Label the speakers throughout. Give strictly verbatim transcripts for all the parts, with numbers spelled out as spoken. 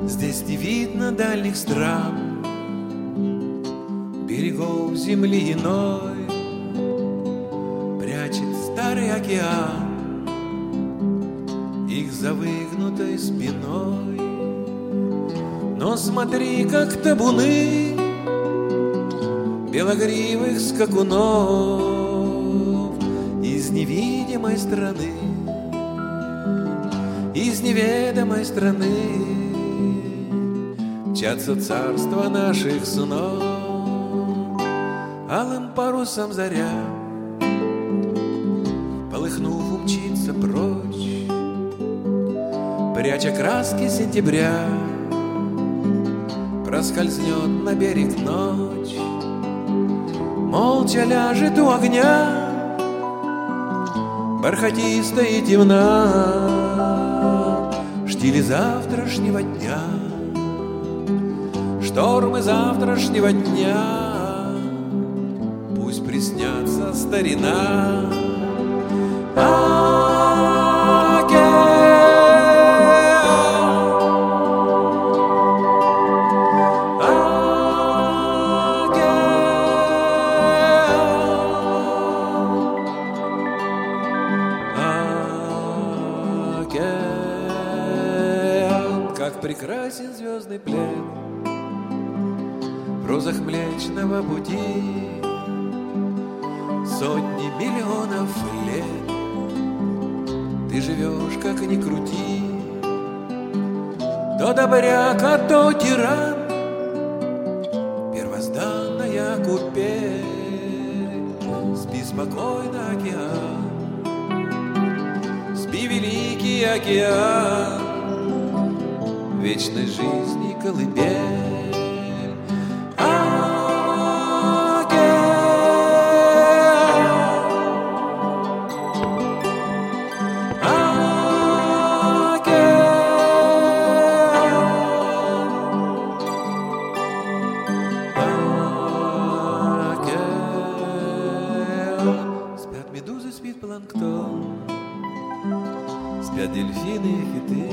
Speaker 1: Здесь не видно дальних стран, берегов земли иной, прячет старый океан их за выгнутой спиной. Но смотри, как табуны белогривых скакунов из невидимой страны, из неведомой страны мчатся царства наших снов. Алым парусом заря, полыхнув, умчится прочь, пряча краски сентября, проскользнет на берег ночь. Молча ляжет у огня, бархатисто и темна, штили завтрашнего дня, штормы завтрашнего дня. Пусть приснятся старина. Как прекрасен звездный плен в розах Млечного Пути. Сотни миллионов лет ты живешь, как ни крути, то добряк, а то тиран, первозданная купель. Спи спокойно, океан, спи, великий океан, вечной жизни колыбель. Спят медузы, спит планктон, спят дельфины и киты,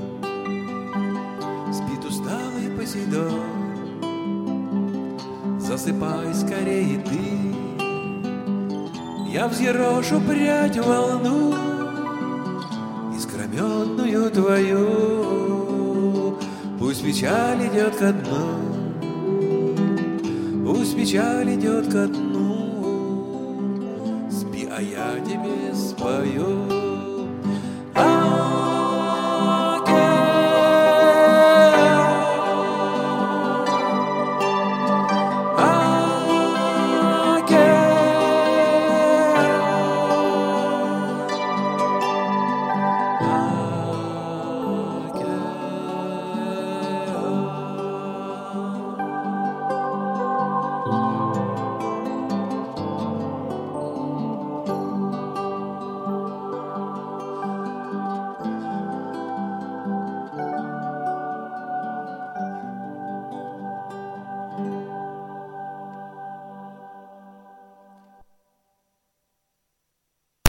Speaker 1: спит усталый Посейдон. Засыпай скорее ты, я взъерошу прядь волну искрометную твою. Пусть печаль идет ко дну, пусть печаль идет ко дну. Спи, а я тебе спою.